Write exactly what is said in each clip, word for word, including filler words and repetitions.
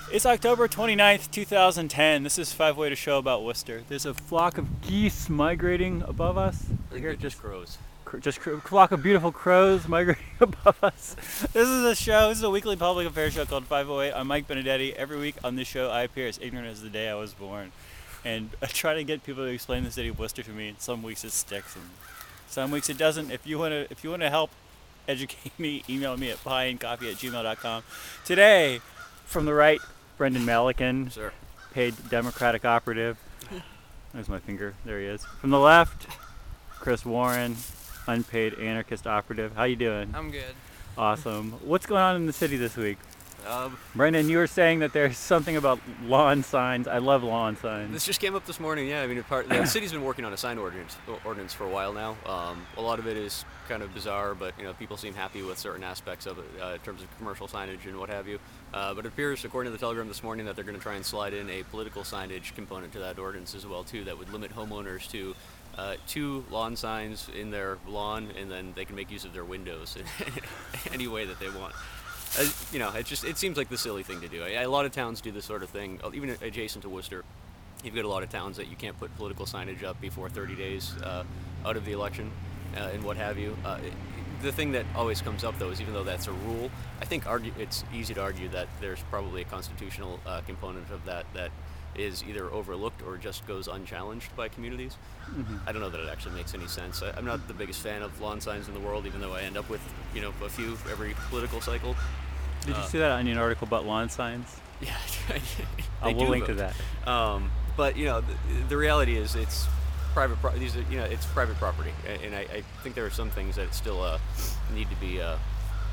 It's October twenty-ninth, two thousand ten. This is Five Way to Show about Worcester. There's a flock of geese migrating above us. I think Here, they're just crows. cr- just cr- flock of beautiful crows migrating above us. This is a show. This is a weekly public affairs show called five oh eight. I'm Mike Benedetti. Every week on this show, I appear as ignorant as the day I was born, and I try to get people to explain the city of Worcester to me. And some weeks it sticks, and some weeks it doesn't. If you wanna, if you wanna help educate me, email me at pieandcoffee at gmail dot com. Today, from the right, Brendan Malikan, Sir. paid Democratic operative. There's my finger. There he is. From the left, Chris Warren, unpaid anarchist operative. How you doing? I'm good. Awesome. What's going on in the city this week? Um, Brendan, you were saying that there's something about lawn signs. I love lawn signs. this just came up this morning. Yeah, I mean, part, the city's been working on a sign ordinance, ordinance for a while now. Um, a lot of it is kind of bizarre, but you know, people seem happy with certain aspects of it uh, in terms of commercial signage and what have you. Uh, but it appears, according to the Telegram this morning, that they're going to try and slide in a political signage component to that ordinance as well too. That would limit homeowners to uh, two lawn signs in their lawn, and then they can make use of their windows in any way that they want. Uh, you know, it just it seems like the silly thing to do. A lot of towns do this sort of thing, even adjacent to Worcester. You've got a lot of towns that you can't put political signage up before thirty days uh, out of the election uh, and what have you. Uh, it, the thing that always comes up, though, is even though that's a rule, I think argue, it's easy to argue that there's probably a constitutional uh, component of that that is either overlooked or just goes unchallenged by communities. Mm-hmm. I don't know that it actually makes any sense. I, I'm not the biggest fan of lawn signs in the world, even though I end up with, you know, a few every political cycle. Did uh, you see that Onion article about lawn signs? Yeah, I will link to that. Um, but you know, the, the reality is, it's private. Pro- these are, you know, it's private property, and, and I, I think there are some things that still uh, need to be uh,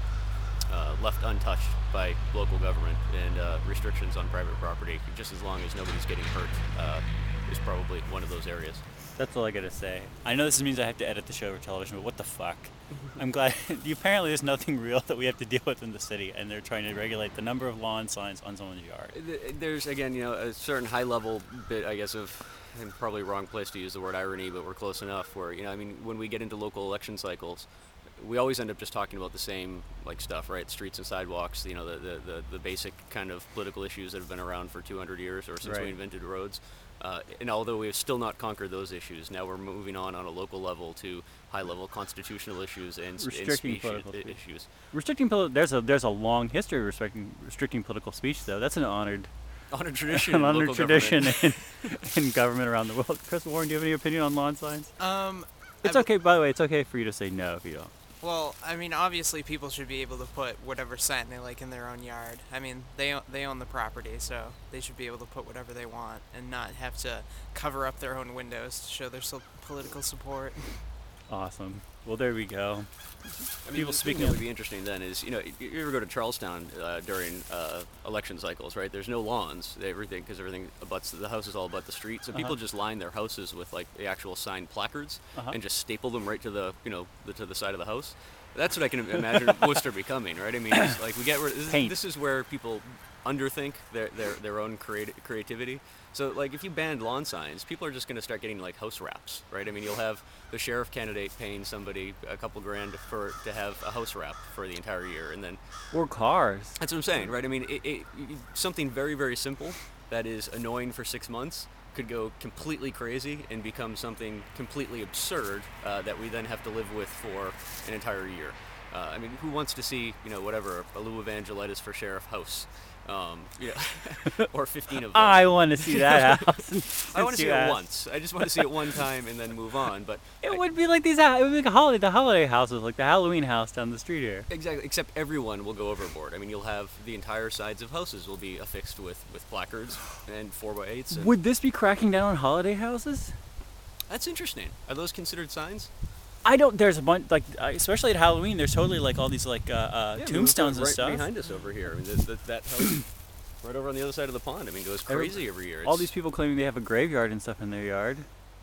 uh, left untouched by local government, and uh, restrictions on private property, just as long as nobody's getting hurt, uh, is probably one of those areas. That's all I gotta say. I know this means I have to edit the show for television, but what the fuck? I'm glad. Apparently, there's nothing real that we have to deal with in the city, and they're trying to regulate the number of lawn signs on someone's yard. There's, again, you know, a certain high-level bit, I guess, of, and probably wrong place to use the word irony, but we're close enough. Where, you know, I mean, when we get into local election cycles, we always end up just talking about the same like stuff, right? Streets and sidewalks, you know, the the, the, the basic kind of political issues that have been around for two hundred years or since Right. we invented roads. Uh, and although we have still not conquered those issues, now we're moving on on a local level to high-level constitutional issues and, and Restricting speech political I- speech. issues. Restricting poli- there's a there's a long history of restricting restricting political speech, though. That's an honored On a tradition, an in honored local tradition government. in, in government around the world. Chris Warren, do you have any opinion on lawn signs? Um, It's I- okay. By the way, it's okay for you to say no if you don't. Well, I mean, obviously, people should be able to put whatever sign they like in their own yard. I mean, they o- they own the property, so they should be able to put whatever they want and not have to cover up their own windows to show their so- political support. Awesome. Well, there we go. I mean, People the speaking thing that of- would be interesting then is, you know, you you ever go to Charlestown uh, during uh, election cycles, right? There's no lawns, everything, because everything abuts, the houses all abut the street. So people Uh-huh. just line their houses with like the actual signed placards Uh-huh. and just staple them right to the, you know, the, to the side of the house. That's what I can imagine Worcester becoming, right? I mean, it's like we get rid. This, Paint. this is where people underthink their their their own creati- creativity. So, like, if you banned lawn signs, people are just going to start getting like house wraps, right? I mean, you'll have the sheriff candidate paying somebody a couple grand for to have a house wrap for the entire year, and then Or cars. that's what I'm saying, right? I mean, it, it, it, something very very simple that is annoying for six months could go completely crazy and become something completely absurd uh, that we then have to live with for an entire year. Uh, I mean, who wants to see, you know, whatever, a Lou Evangelitis for sheriff house, um, you know, or fifteen of them? I want to see that house. I want to see you it asked. once. I just want to see it one time and then move on. But It I- would be like these. hou- It would be like a holiday. The holiday houses, like the Halloween house down the street here. Exactly, except everyone will go overboard. I mean, you'll have the entire sides of houses will be affixed with, with placards and four by eights. And Would this be cracking down on holiday houses? that's interesting. Are those considered signs? I don't. There's a bunch, like uh, especially at Halloween. There's totally like all these like uh, uh, Yeah, I mean, tombstones right and stuff. behind us over here. I mean, that, that, that house right over on the other side of the pond. I mean, goes Every- crazy every year. All It's- these people claiming they have a graveyard and stuff in their yard.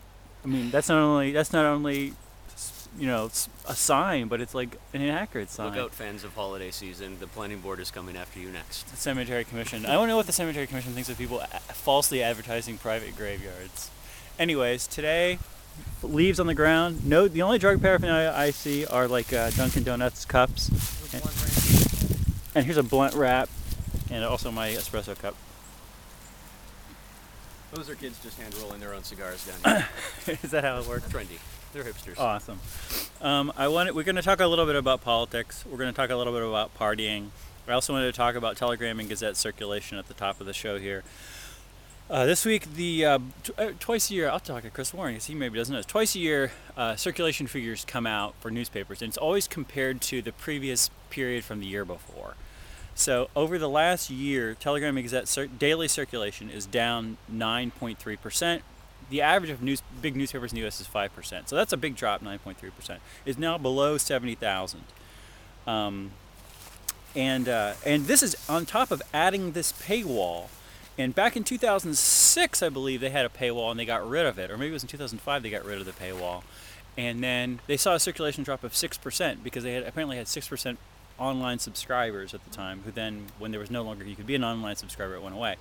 I mean, that's not only that's not only s- you know s- a sign, but it's like an inaccurate sign. Look out, fans of holiday season. The planning board is coming after you next. The Cemetery Commission. I don't know what the Cemetery Commission thinks of people a- falsely advertising private graveyards. Anyways, today, leaves on the ground. No, the only drug paraphernalia I see are like uh, Dunkin' Donuts cups. And, and here's a blunt wrap and also my espresso cup. Those are kids just hand rolling their own cigars down here. Is that how it works? Trendy. They're hipsters. Awesome. Um, I want. We're going to talk a little bit about politics. We're going to talk a little bit about partying. I also wanted to talk about Telegram and Gazette circulation at the top of the show here. Uh, this week, the uh, t- uh, twice a year, I'll talk to Chris Warren because he maybe doesn't know. Twice a year, uh, circulation figures come out for newspapers, and it's always compared to the previous period from the year before. So over the last year, Telegram and Gazette cir- daily circulation is down nine point three percent. The average of news, big newspapers in the U S is five percent. So that's a big drop, nine point three percent. It's now below seventy thousand. Um, and, uh, and this is on top of adding this paywall. And back in two thousand six, I believe, they had a paywall and they got rid of it. Or maybe it was in two thousand five they got rid of the paywall. And then they saw a circulation drop of six percent because they had apparently had six percent online subscribers at the time, who then, when there was no longer, you could be an online subscriber, it went away.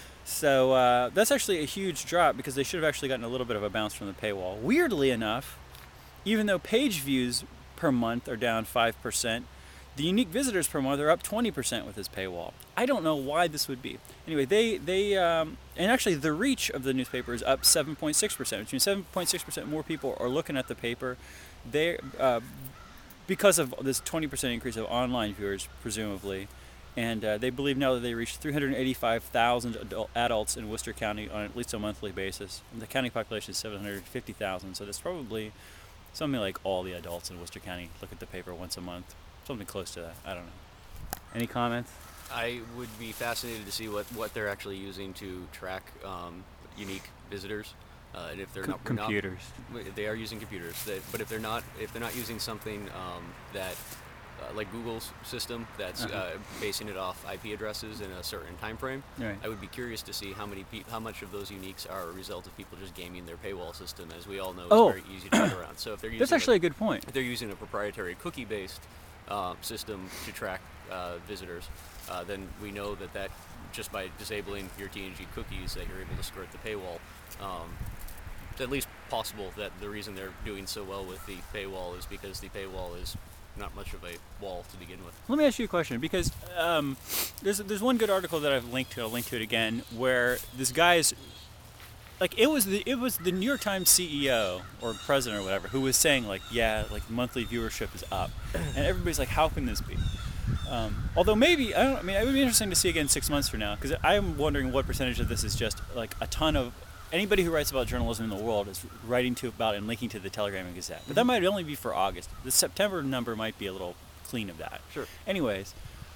So uh, that's actually a huge drop because they should have actually gotten a little bit of a bounce from the paywall. Weirdly enough, even though page views per month are down five percent, the unique visitors per month are up twenty percent with this paywall. I don't know why this would be. Anyway, they, they um, and actually the reach of the newspaper is up seven point six percent, which means seven point six percent more people are looking at the paper. They uh, because of this twenty percent increase of online viewers, presumably. And uh, they believe now that they reached three hundred eighty-five thousand adult, adults in Worcester County on at least a monthly basis. And the county population is seven hundred fifty thousand, so that's probably something like all the adults in Worcester County look at the paper once a month. Something close to that. I don't know. Any comments? I would be fascinated to see what, what they're actually using to track um, unique visitors. Uh, and if they're Com- not computers, not, they are using computers. They, but if they're not, if they're not using something um, that, uh, like Google's system, that's Uh-huh. uh, basing it off I P addresses in a certain time frame, Right. I would be curious to see how many, pe- how much of those uniques are a result of people just gaming their paywall system, as we all know, Oh. is very easy to get around. So if they're using That's actually a, a good point. if they're using a proprietary cookie-based uh, system to track uh, visitors, uh, then we know that that just by disabling your T N G cookies, that you're able to skirt the paywall. Um, it's at least possible that the reason they're doing so well with the paywall is because the paywall is not much of a wall to begin with. Let me ask you a question, because um, there's there's one good article that I've linked to. I'll link to it again, where this guy's like it was the it was the New York Times C E O or president or whatever who was saying like, yeah, like monthly viewership is up, and everybody's like, how can this be? Um, although maybe I don't. I mean, it would be interesting to see again six months from now, because I'm wondering what percentage of this is just like a ton of anybody who writes about journalism in the world is writing to about and linking to the Telegram and Gazette. But that might only be for August. The September number might be a little clean of that. Sure. Anyways,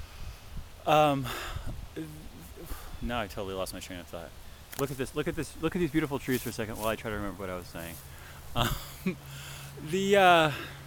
um, now I totally lost my train of thought. Look at this. Look at this. Look at these beautiful trees for a second while I try to remember what I was saying. Um, the uh,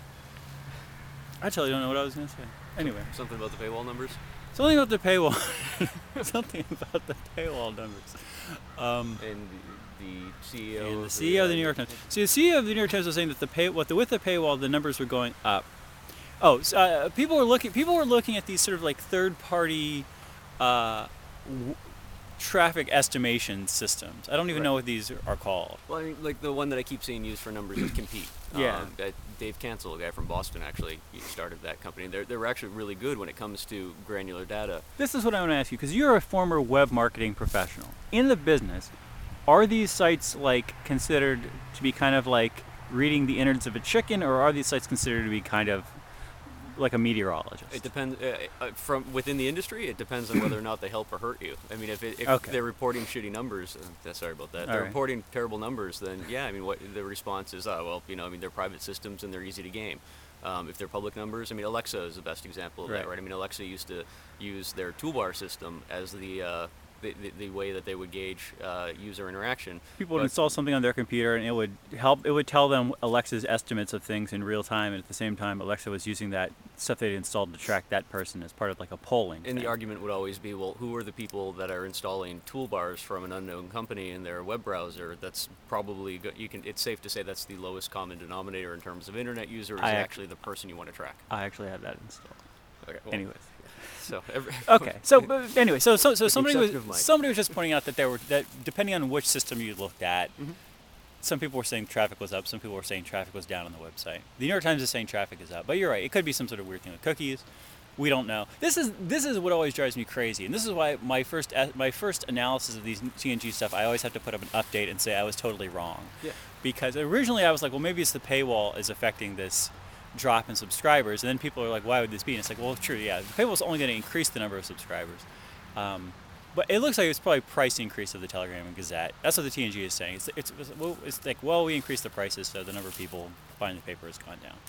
I totally don't know what I was going to say. Anyway, Something about the paywall numbers? something about the paywall. something about the paywall numbers. Um, And the, the C E O and the of C E O of the New York uh, Times. See, the C E O of the New York Times was saying that the pay, what the with the paywall, the numbers were going up. Oh, so, uh, people were looking. People were looking at these sort of like third-party uh, w- traffic estimation systems. I don't even Right. know what these are called. Well, I mean, like the one that I keep seeing used for numbers is Compete. Yeah. Um, that Dave Cancel, a guy from Boston, actually he started that company. They're, they're actually really good when it comes to granular data. This is what I want to ask you, because you're a former web marketing professional in the business. Are these sites like considered to be kind of like reading the innards of a chicken, or are these sites considered to be kind of like a meteorologist? It depends. Uh, uh, from within the industry, it depends on whether or not they help or hurt you. I mean, if, it, if Okay. they're reporting shitty numbers, uh, sorry about that. If All they're right. reporting terrible numbers, then yeah, I mean, what the response is, oh well, you know, I mean, they're private systems and they're easy to game. Um, if they're public numbers, I mean, Alexa is the best example of Right. that, right? I mean, Alexa used to use their toolbar system as the uh, the, the, the way that they would gauge uh, user interaction. People would But- install something on their computer, and it would help. It would tell them Alexa's estimates of things in real time, and at the same time, Alexa was using that stuff they'd installed to track that person as part of like a polling. And the thing. argument would always be, well, who are the people that are installing toolbars from an unknown company in their web browser? That's probably go- you can. It's safe to say that's the lowest common denominator in terms of internet users. I ac- actually the person you want to track. I actually have that installed. Okay, well, Anyways. so every, Okay. So but anyway, so so, so With the somebody was exception of Mike. somebody was just pointing out that there were that depending on which system you looked at, Mhm. some people were saying traffic was up, some people were saying traffic was down on the website. The New York Times is saying traffic is up, but you're right. It could be some sort of weird thing with cookies. we don't know. This is this is what always drives me crazy, and this is why my first my first analysis of these T N G stuff, I always have to put up an update and say I was totally wrong. Yeah. Because originally I was like, well, maybe it's the paywall is affecting this drop in subscribers, and then people are like, why would this be? And it's like, well, true, yeah, the paywall's only going to increase the number of subscribers. Um, But it looks like it's probably price increase of the Telegram and Gazette. That's what the T N G is saying. It's it's, it's, well, it's like, well, we increased the prices, so the number of people buying the paper has gone down.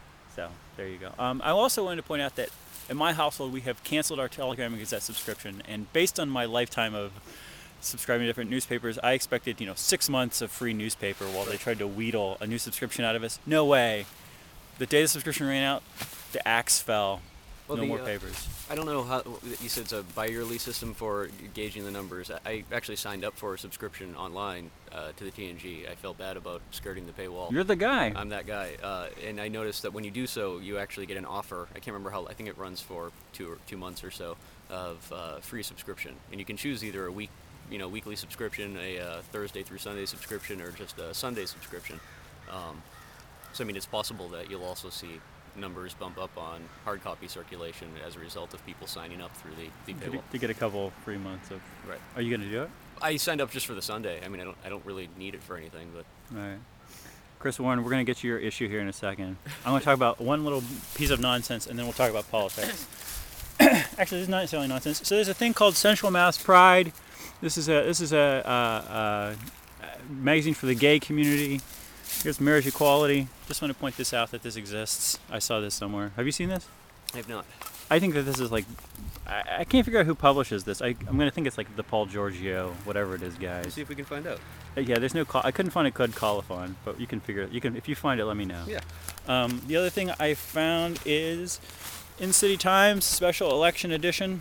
So there you go. Um, I also wanted to point out that in my household, we have canceled our Telegram and Gazette subscription, and based on my lifetime of subscribing to different newspapers, I expected, you know, six months of free newspaper while they tried to wheedle a new subscription out of us. No way. The day the subscription ran out, the axe fell. Well, no the, more uh, papers. I don't know how you said it's a bi-yearly system for gauging the numbers. I, I actually signed up for a subscription online uh, to the T N G. I felt bad about skirting the paywall. You're the guy. I'm that guy, uh, and I noticed that when you do so, you actually get an offer. I can't remember how. I think it runs for two or two months or so of uh, free subscription, and you can choose either a week, you know, weekly subscription, a uh, Thursday through Sunday subscription, or just a Sunday subscription. Um, so I mean, it's possible that you'll also see numbers bump up on hard copy circulation as a result of people signing up through the, the paywall. To get a couple free months of. Right. Are you going to do it? I signed up just for the Sunday. I mean, I don't I don't really need it for anything, but. All right. Chris Warren, we're going to get to your issue here in a second. I'm going to talk about one little piece of nonsense, and then we'll talk about politics. Actually, this is not necessarily nonsense. So there's a thing called Central Mass Pride. This is a this is a, uh, uh, magazine for the gay community. Here's marriage equality. Just want to point this out that this exists. I saw this somewhere. Have you seen this? I have not. I think that this is like, I, I can't figure out who publishes this. I, I'm going to think it's like the Paul Giorgio, whatever it is, guys. Let's see if we can find out. Uh, yeah, there's no call. I couldn't find a good colophon, but you can figure it. You can, if you find it, let me know. Yeah. Um, the other thing I found is in City Times Special Election Edition.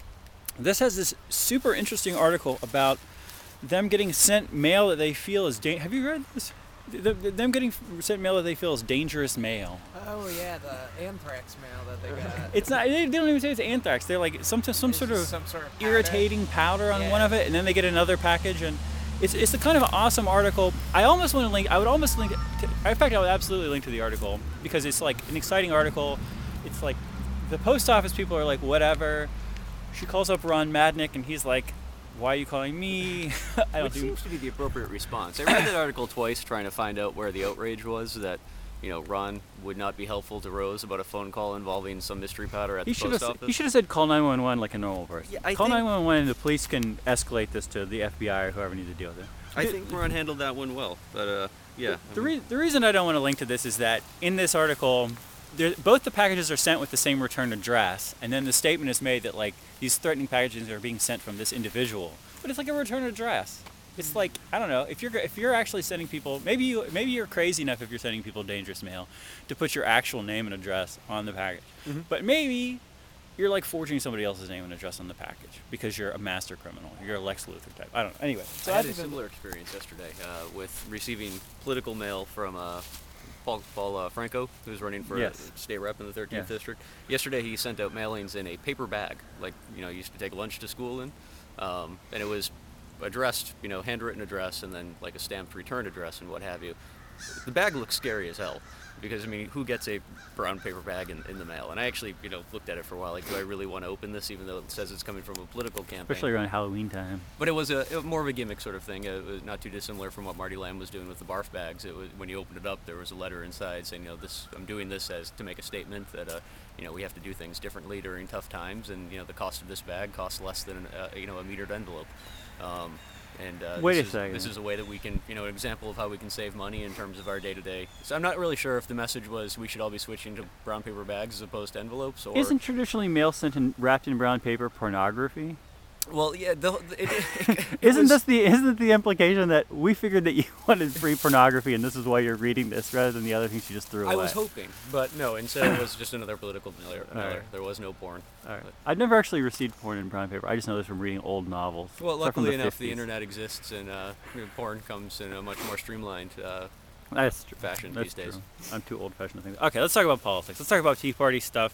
This has this super interesting article about them getting sent mail that they feel is dangerous. Have you read this? The, the, them getting sent mail that they feel is dangerous mail. Oh yeah, the anthrax mail that they got. It's not. They, they don't even say it's anthrax. They're like some some It's sort of, just some sort of powder. irritating powder on Yeah. one of it, and then they get another package, and it's it's the kind of awesome article. I almost want to link. I would almost link. It to, in fact, I would absolutely link to the article because it's like an exciting article. It's like the post office people are like whatever. She calls up Ron Madnick, and he's like, why are you calling me? I don't Which do. seems to be the appropriate response. I read that article twice trying to find out where the outrage was that, you know, Ron would not be helpful to Rose about a phone call involving some mystery powder at He the should post have. office. He should have said call nine one one like a normal person. Yeah, I call think- nine one one, and the police can escalate this to the F B I or whoever needs to deal with it. I think Ron handled that one well, but uh, yeah. The, I mean, re- the reason I don't want to link to this is that in this article, there, both the packages are sent with the same return address, and then the statement is made that like these threatening packages are being sent from this individual, but it's like a return address. It's like I don't know if you're if you're actually sending people, maybe you maybe you're crazy enough if you're sending people dangerous mail to put your actual name and address on the package, Mhm. but maybe you're like forging somebody else's name and address on the package because you're a master criminal. You're a Lex Luthor type. I don't know. Anyway, so I had a think that- similar experience yesterday uh, with receiving political mail from uh, Paul, Paul uh, Franco, who's running for Yes. state rep in the thirteenth Yeah. district. Yesterday, he sent out mailings in a paper bag, like you know, you used to take lunch to school in, um, and it was addressed, you know, handwritten address, and then like a stamped return address and what have you. The bag looks scary as hell. Because, I mean, who gets a brown paper bag in, in the mail? And I actually, you know, looked at it for a while. Like, do I really want to open this, even though it says it's coming from a political campaign? especially around Halloween time. But it was a it was more of a gimmick sort of thing. It was not too dissimilar from what Marty Lamb was doing with the barf bags. It was when you opened it up, there was a letter inside saying, you know, this I'm doing this as to make a statement that, uh, you know, we have to do things differently during tough times, and you know, the cost of this bag costs less than uh, you know a metered envelope. Um, And uh, Wait this a is, second. This is a way that we can, you know, an example of how we can save money in terms of our day-to-day. So I'm not really sure if the message was we should all be switching to brown paper bags as opposed to envelopes, or Isn't traditionally mail sent in wrapped in brown paper pornography? well, yeah, the, it, it, it Isn't was- this the isn't the implication that we figured that you wanted free pornography and this is why you're reading this rather than the other things you just threw I away? was hoping, but no. Instead, it was just another political mailer. All mailer. right. There was no porn. All right. But- I've never actually received porn in brown paper. I just know this from reading old novels. Well, Except from luckily enough, fifties. the internet exists, and uh, you know, porn comes in a much more streamlined uh, That's true. fashion That's these days. true. I'm too old-fashioned to think. Okay, let's talk about politics. Let's talk about Tea Party stuff.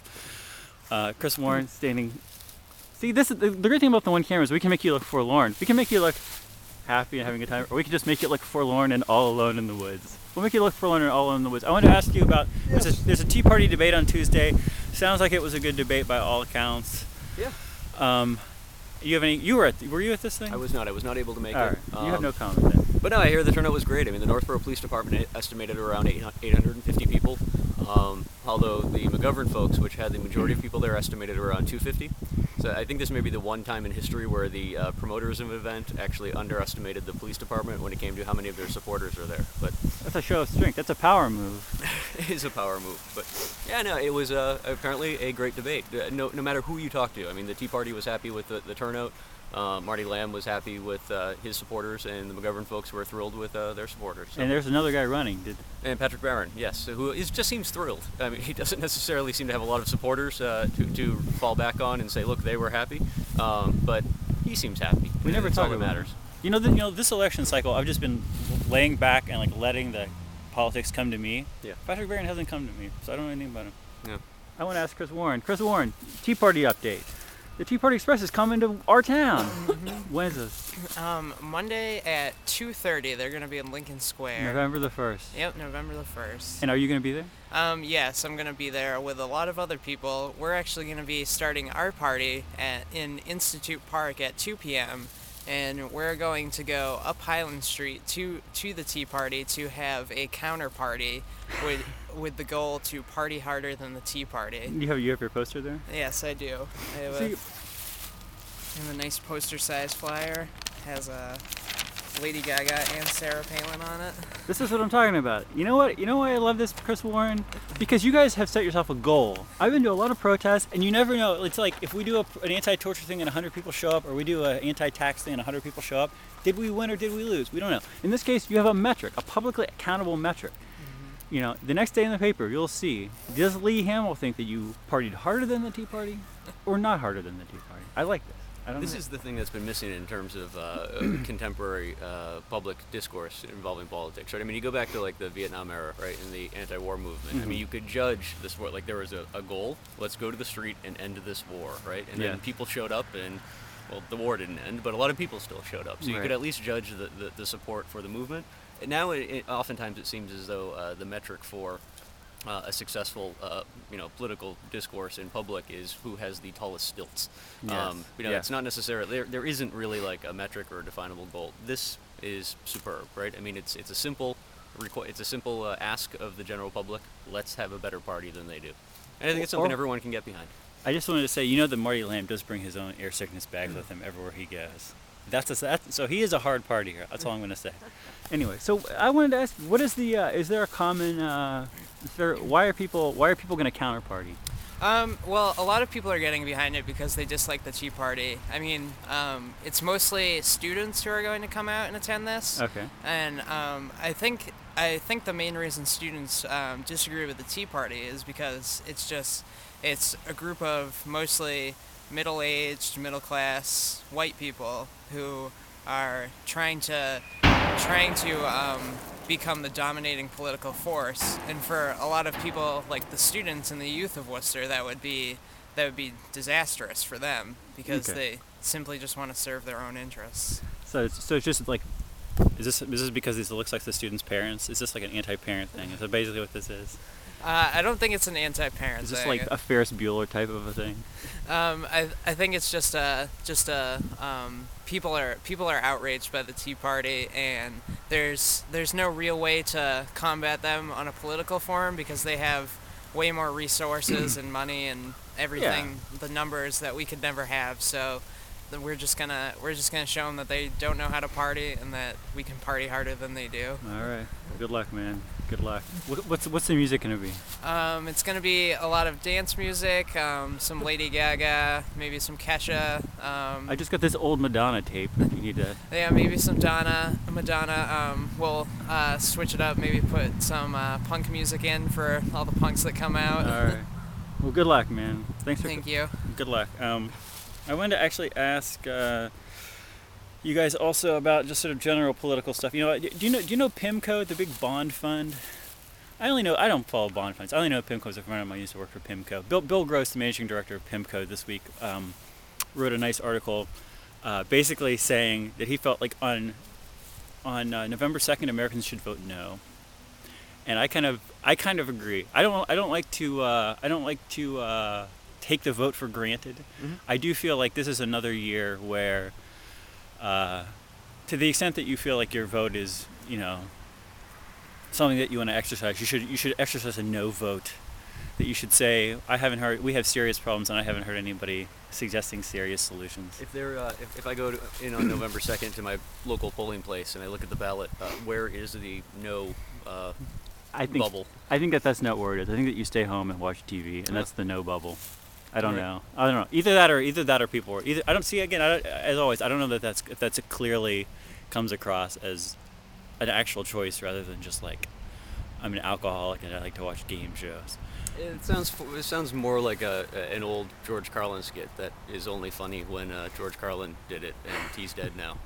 Uh, Chris Warren standing. See, this is the, the great thing about the one camera is we can make you look forlorn. We can make you look happy and having a good time, or we can just make you look forlorn and all alone in the woods. We'll make you look forlorn and all alone in the woods. I wanted to ask you about there's a there's a Tea Party debate on Tuesday. sounds like it was a good debate by all accounts. Yeah. Um, you have any? You were at? Were you at this thing? I was not. I was not able to make All it. right. You have Um, no comment then. But no, I hear the turnout was great. I mean, the Northborough Police Department estimated around eight hundred fifty people, um, although the McGovern folks, which had the majority of people there, estimated around two hundred fifty. So I think this may be the one time in history where the uh, promoters of an event actually underestimated the police department when it came to how many of their supporters are there. But That's a show of strength. That's a power move. it is a power move. But yeah, no, it was uh, apparently a great debate. Uh, no, no matter who you talk to. I mean, the Tea Party was happy with the, the turnout. Uh, Marty Lamb was happy with uh, his supporters, and the McGovern folks were thrilled with uh, their supporters. So. And there's another guy running. Did And Patrick Barron, yes, who is, just seems thrilled. I mean, he doesn't necessarily seem to have a lot of supporters uh, to, to fall back on and say, look, they were happy, um, but he seems happy. we never That's talk all that about matters. him. You know, the, you know, this election cycle, I've just been laying back and like letting the politics come to me. Yeah. Patrick Barron hasn't come to me, so I don't know anything about him. Yeah. I want to ask Chris Warren. Chris Warren, Tea Party update. The Tea Party Express is coming to our town. When is this? Um, Monday at two thirty, they're going to be in Lincoln Square. November the first. Yep, November the first. And are you going to be there? Um, yes, I'm going to be there with a lot of other people. We're actually going to be starting our party at, in Institute Park at two p.m. And we're going to go up Highland Street to to the Tea Party to have a counter party with with the goal to party harder than the Tea Party. You have you have your poster there? Yes, I do. I have, See, a, I have a nice poster-sized flyer. Has a Lady Gaga and Sarah Palin on it. this is what I'm talking about. You know what? You know why I love this, Chris Warren? Because you guys have set yourself a goal. I've been to a lot of protests, and you never know. It's like if we do a, an anti-torture thing and one hundred people show up, or we do an anti-tax thing and one hundred people show up, did we win or did we lose? We don't know. In this case, you have a metric, a publicly accountable metric. You know, the next day in the paper, you'll see, does Lee Hamill think that you partied harder than the Tea Party or not harder than the Tea Party? I like this. I don't This know. is the thing that's been missing in terms of uh, contemporary uh, public discourse involving politics, right? I mean, you go back to like the Vietnam era, right, and the anti-war movement. I mean, you could judge this war like there was a, a goal. Let's go to the street and end this war, right? And Yeah. then people showed up, and well, the war didn't end, but a lot of people still showed up. So you Right. could at least judge the, the, the support for the movement. And now, it, it, oftentimes, it seems as though uh, the metric for Uh, a successful, uh, you know, political discourse in public is who has the tallest stilts. Yes. Um, you know, Yeah. it's not necessarily there. There isn't really like a metric or a definable goal. This is superb, right? I mean, it's it's a simple, requ- it's a simple uh, ask of the general public. Let's have a better party than they do, and I think it's something Or- everyone can get behind. I just wanted to say, you know that Marty Lamb does bring his own air sickness bags with him everywhere he goes. That's a, that, so he is a hard partier. That's all I'm going to say. Anyway, so I wanted to ask, what is the? Uh, is there a common? Uh, is there, why are people? Why are people going to counter party? Um, well, a lot of people are getting behind it because they dislike the Tea Party. I mean, um, it's mostly students who are going to come out and attend this. Okay. And um, I think I think the main reason students um, disagree with the Tea Party is because it's just it's a group of mostly middle-aged, middle-class white people who are trying to trying to um, become the dominating political force. And for a lot of people, like the students and the youth of Worcester, that would be that would be disastrous for them because Okay. they simply just want to serve their own interests. So it's, so it's just like, is this is this because this looks like the students' parents? Is this like an anti-parent thing? Is that basically what this is? Uh, I don't think it's an anti-parent Is this thing. like a Ferris Bueller type of a thing? Um, I I think it's just a just a um, people are people are outraged by the Tea Party, and there's there's no real way to combat them on a political forum because they have way more resources and money and everything, the numbers that we could never have. So th- we're just gonna we're just gonna show them that they don't know how to party and that we can party harder than they do. All right. Good luck, man. Good luck. What, what's what's the music gonna be? Um, it's gonna be a lot of dance music, um, some Lady Gaga, maybe some Kesha. Um, I just got this old Madonna tape. If you need to. Yeah, maybe some Donna, Madonna. Um, we'll uh, switch it up. Maybe put some uh, punk music in for all the punks that come out. All right. Well, good luck, man. Thanks for. Thank you. Good luck. Um, I wanted to actually ask uh, you guys also about just sort of general political stuff. You know, do you know do you know PIMCO, the big bond fund? I only know I don't follow bond funds. I only know PIMCO is a friend of mine who used to work for PIMCO. Bill Bill Gross, the managing director of PIMCO, this week um, wrote a nice article, uh, basically saying that he felt like on on uh, November second, Americans should vote no. and I kind of I kind of agree. I don't I don't like to uh, I don't like to uh, take the vote for granted. Mm-hmm. I do feel like this is another year where, uh, to the extent that you feel like your vote is, you know, something that you want to exercise, you should you should exercise a no vote. That you should say, I haven't heard, we have serious problems, and I haven't heard anybody suggesting serious solutions. If there, uh, if, if I go to, in on November second to my local polling place and I look at the ballot, uh, where is the no uh, I think bubble? I think that that's not where it is. I think that you stay home and watch T V, and Yeah. that's the no bubble. I don't Right. know. I don't know. Either that or either that or people. Are, either I don't see again. I don't, as always, I don't know that that's if that's it clearly comes across as an actual choice rather than just like I'm an alcoholic and I like to watch game shows. It sounds it sounds more like a, a an old George Carlin skit that is only funny when uh, George Carlin did it and he's dead now.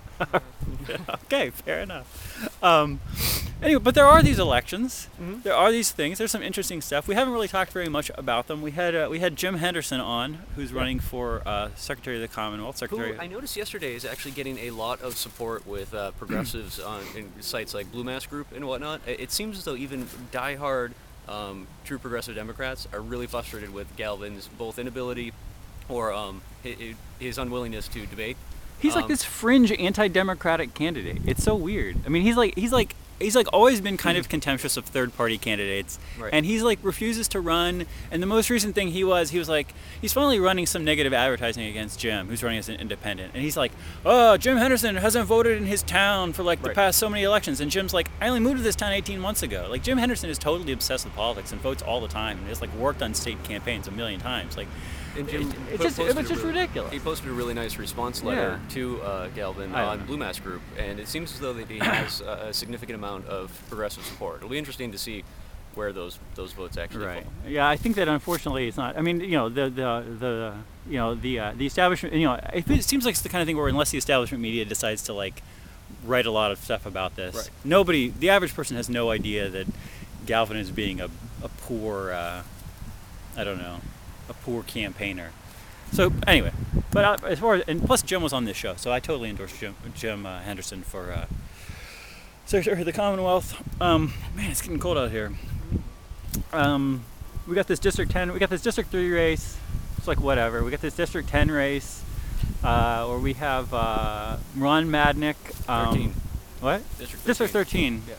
Okay, fair enough. Um, anyway, but there are these elections. Mhm. There are these things. There's some interesting stuff. We haven't really talked very much about them. We had uh, we had Jim Henderson on, who's running for uh, Secretary of the Commonwealth. Secretary. Who I noticed yesterday is actually getting a lot of support with uh, progressives on in sites like Blue Mass Group and whatnot. It, it seems as though even diehard um, true progressive Democrats are really frustrated with Galvin's both inability or um, his, his unwillingness to debate. He's like Um, this fringe anti-democratic candidate. It's so weird. I mean, he's like he's like he's like always been kind of contemptuous of third-party candidates, Right. and he's like refuses to run. And the most recent thing he was, he was like he's finally running some negative advertising against Jim, who's running as an independent. And he's like, oh, Jim Henderson hasn't voted in his town for like the Right. past so many elections. And Jim's like, I only moved to this town eighteen months ago. Like Jim Henderson is totally obsessed with politics and votes all the time, and has like worked on state campaigns a million times. Like. And Jim It- po- it's just- posted it's a just really- ridiculous. He posted a really nice response letter Yeah. to uh, Galvin I don't on know. Blue Mass Group, and it seems as though that he has uh, a significant amount of progressive support. It'll be interesting to see where those those votes actually Right. fall. Yeah, I think that unfortunately it's not. I mean, you know, the the the you know the uh, the establishment. You know, it, it seems like it's the kind of thing where unless the establishment media decides to like write a lot of stuff about this, Right. nobody, the average person has no idea that Galvin is being a a poor, uh, I don't know, a poor campaigner. So anyway, but uh, as far as, and plus Jim was on this show, so I totally endorse Jim Jim uh, Henderson for uh, Secretary of the Commonwealth. Um, man, it's getting cold out here. Um, we got this District ten, we got this District three race. It's like whatever. We got this District ten race, uh, where we have uh, Ron Madnick. Um, thirteen. What? District District thirteen. Yeah.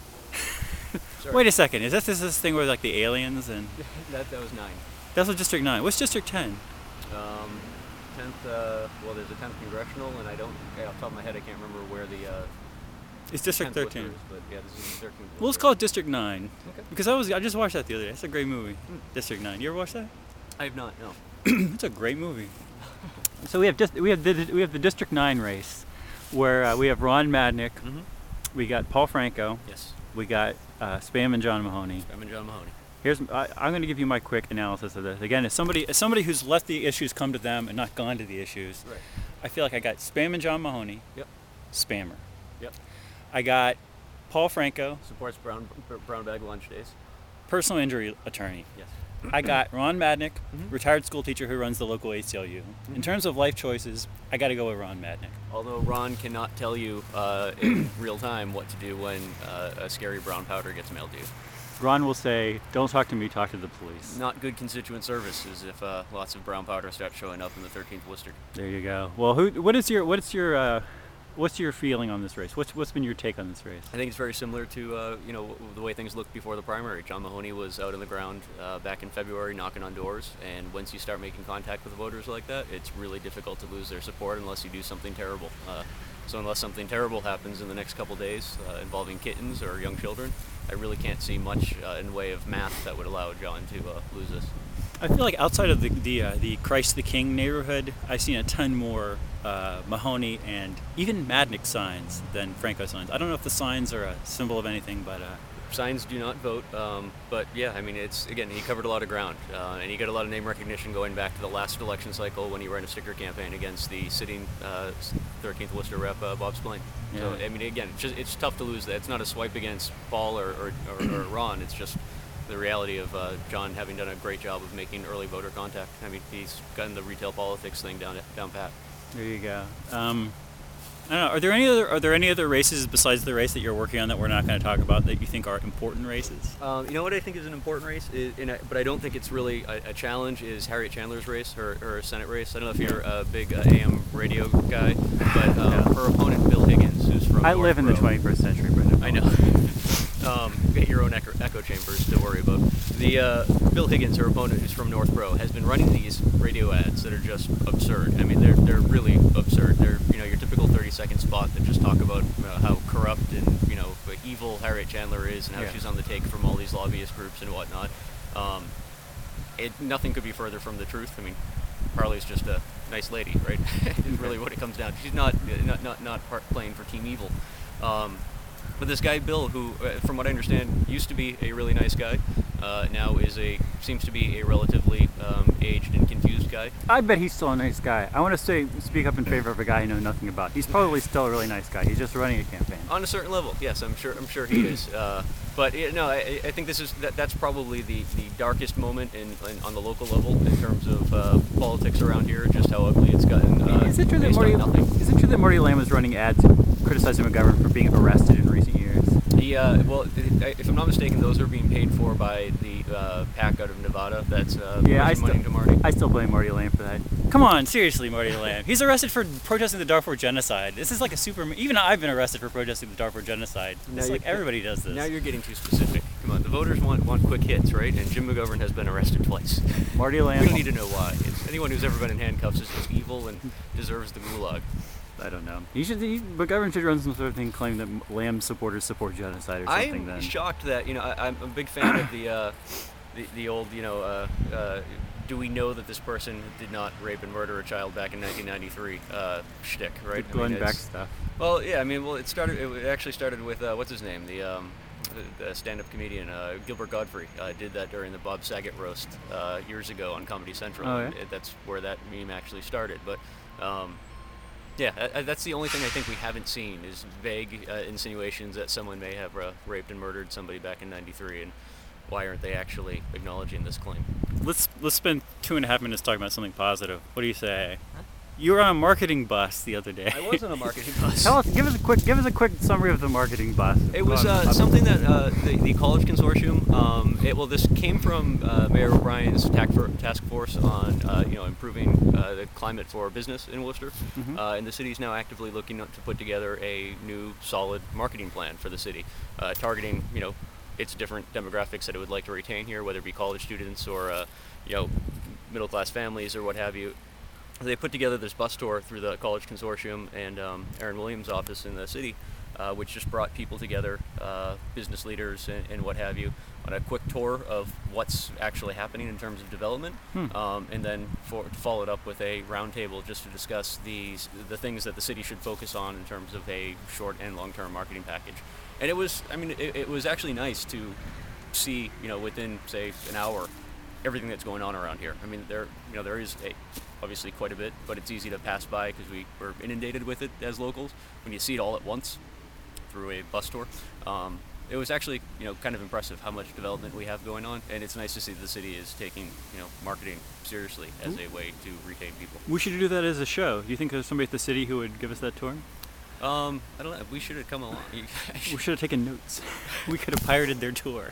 Wait a second. Is this this this thing with like the aliens and that that was nine. that's what District nine? What's District ten? Um, tenth. Uh, well, there's a tenth congressional, and I don't. Off the top of my head, I can't remember where the. Uh, It's District tenth thirteen. Is, but yeah, this is the thirteenth. Well, let's call it District nine Okay. because I was I just watched that the other day. It's a great movie. District nine. You ever watch that? I have not. No. It's a great movie. So we have just we have the we have the District nine race, where uh, we have Ron Madnick, Mm-hmm. we got Paul Franco, Yes. we got uh, Spam and John Mahoney. I'm in John Mahoney. Here's I, I'm going to give you my quick analysis of this. Again, as somebody as somebody who's let the issues come to them and not gone to the issues, Right. I feel like I got Spam and John Mahoney, Yep. Spammer. Yep. I got Paul Franco, Supports brown brown bag lunch days. personal injury attorney. Yes. I got Ron Madnick, Mhm. retired school teacher who runs the local A C L U. In Mhm. terms of life choices, I got to go with Ron Madnick. Although Ron cannot tell you uh, in real time what to do when uh, a scary brown powder gets mailed to you. Ron will say, "Don't talk to me, talk to the police." Not good constituent services if uh, lots of brown powder start showing up in the thirteenth Worcester. There you go. Well, who? What is your? What is your? Uh, what's your feeling on this race? What's What's been your take on this race? I think it's very similar to uh, you know the way things looked before the primary. John Mahoney was out on the ground uh, back in February knocking on doors, and once you start making contact with voters like that, it's really difficult to lose their support unless you do something terrible. Uh, so unless something terrible happens in the next couple days uh, involving kittens or young children, I really can't see much uh, in way of math that would allow John to uh, lose this. I feel like outside of the the, uh, the Christ the King neighborhood, I've seen a ton more uh, Mahoney and even Madnick signs than Franco signs. I don't know if the signs are a symbol of anything, but uh, Signs do not vote, um, but yeah, I mean, it's again, he covered a lot of ground, uh, and he got a lot of name recognition going back to the last election cycle when he ran a sticker campaign against the sitting uh, thirteenth Worcester rep uh, Bob Spillane. So Yeah. I mean, again, it's, just, it's tough to lose that. It's not a swipe against Paul or, or, or, or Ron. It's just the reality of uh, John having done a great job of making early voter contact. I mean, he's gotten the retail politics thing down down pat. there you go. Um, I don't know. Are there any other Are there any other races besides the race that you're working on that we're not going to talk about that you think are important races? Um, you know what I think is an important race, is, and I, but I don't think it's really a, a challenge, is Harriet Chandler's race, her, her Senate race. I don't know if you're a big uh, A M radio guy, but um, Yeah. her opponent, Bill Higgins, who's from I North live in the Row- twenty-first century, Brendan. I know. um, get your own echo, echo chambers to worry about. The uh, Bill Higgins, her opponent, who's from North Row, has been running these radio ads that are just absurd. I mean, they're they're really absurd. They're you know your typical thirty-second spot that just talk about uh, how corrupt and you know evil Harriet Chandler is and how Yeah. she's on the take from all these lobbyist groups and whatnot. Um, it nothing could be further from the truth. I mean, Harley's just a nice lady, right? Is really what it comes down to. She's not not not, not part playing for Team Evil. Um, but this guy Bill, who, uh, from what I understand, used to be a really nice guy, uh, now is a seems to be a relatively um, aged and confused guy. I bet he's still a nice guy. I want to say, speak up in favor of a guy I know nothing about. He's probably still a really nice guy. He's just running a campaign. On a certain level, yes, I'm sure. I'm sure he is. Uh, but you no, I, I think this is that, that's probably the, the darkest moment in, in on the local level in terms of uh, politics around here. Just how ugly it's gotten. Uh, is it true that based on Marty? nothing. Is it true that Marty Lamb was running ads criticizing McGovern for being arrested in recent years? The uh, well, if I'm not mistaken, those are being paid for by the uh, PAC out of Nevada. That's uh, Yeah, I pushing money still, into Marty. I still blame Marty Lamb for that. Come on, seriously, Marty Lamb. He's arrested for protesting the Darfur genocide. This is like a super. Even I've been arrested for protesting the Darfur genocide. Now It's like you're- everybody does this. Now you're getting too specific. Come on, the voters want want quick hits, right? And Jim McGovern has been arrested twice. Marty Lamb. We don't need to know why. It's, anyone who's ever been in handcuffs is just evil and deserves the gulag. I don't know. He should. He, McGovern should run some sort of thing claiming that Lamb supporters support genocide or something. I'm then. shocked that you know I, I'm a big fan of the uh, the, the old you know uh, uh, do we know that this person did not rape and murder a child back in nineteen ninety-three uh, shtick, right? I Glenn mean, Beck it's- stuff. Well, yeah, I mean, well, it started. It actually started with uh, what's his name, the, um, the, the stand-up comedian uh, Gilbert Godfrey uh, did that during the Bob Saget roast uh, years ago on Comedy Central. Oh, yeah? and it, that's where that meme actually started. But um, yeah, uh, that's the only thing I think we haven't seen is vague uh, insinuations that someone may have uh, raped and murdered somebody back in ninety-three, and why aren't they actually acknowledging this claim? Let's let's spend two and a half minutes talking about something positive. What do you say? You were on a marketing bus the other day. I was on a marketing bus. Tell us, give us a quick, give us a quick summary of the marketing bus. It was Um, uh, something that uh, the, the college consortium. Um, it, well, this came from uh, Mayor O'Brien's tac- for- task force on uh, you know improving uh, the climate for business in Worcester, Mhm. uh, and the city is now actively looking to put together a new solid marketing plan for the city, uh, targeting you know its different demographics that it would like to retain here, whether it be college students or uh, you know middle class families or what have you. They put together this bus tour through the college consortium and um, Aaron Williams' office in the city, uh, which just brought people together, uh, business leaders and, and what have you, on a quick tour of what's actually happening in terms of development, Hmm. um, and then for, followed up with a roundtable just to discuss these the things that the city should focus on in terms of a short and long-term marketing package. And it was, I mean, it, it was actually nice to see, you know, within say an hour, everything that's going on around here. I mean, there, you know, there is a, obviously quite a bit, but it's easy to pass by because we were inundated with it as locals. When you see it all at once through a bus tour, um, it was actually, you know, kind of impressive how much development we have going on, and it's nice to see the city is taking, you know, marketing seriously as a way to retain people. We should do that as a show. Do you think there's somebody at the city who would give us that tour? Um, I don't know. We should have come along. We should have taken notes. We could have pirated their tour.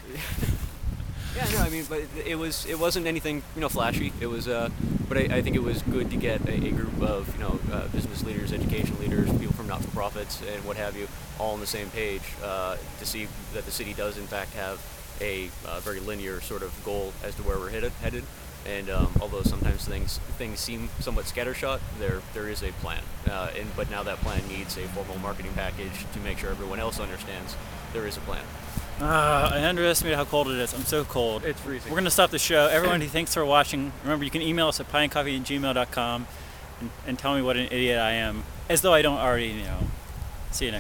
Yeah, no, I mean, but it was it wasn't anything you know flashy. It was, uh, but I, I think it was good to get a, a group of you know uh, business leaders, education leaders, people from not-for-profits, and what have you, all on the same page uh, to see that the city does in fact have a uh, very linear sort of goal as to where we're headed. headed. And um, although sometimes things things seem somewhat scattershot, there there is a plan. Uh, and but now that plan needs a formal marketing package to make sure everyone else understands there is a plan. Uh, I underestimated how cold it is. I'm so cold. It's freezing. We're going to stop the show. Everyone, thanks for watching. Remember, you can email us at pieandcoffee at gmail dot com and, and tell me what an idiot I am, as though I don't already know. See you next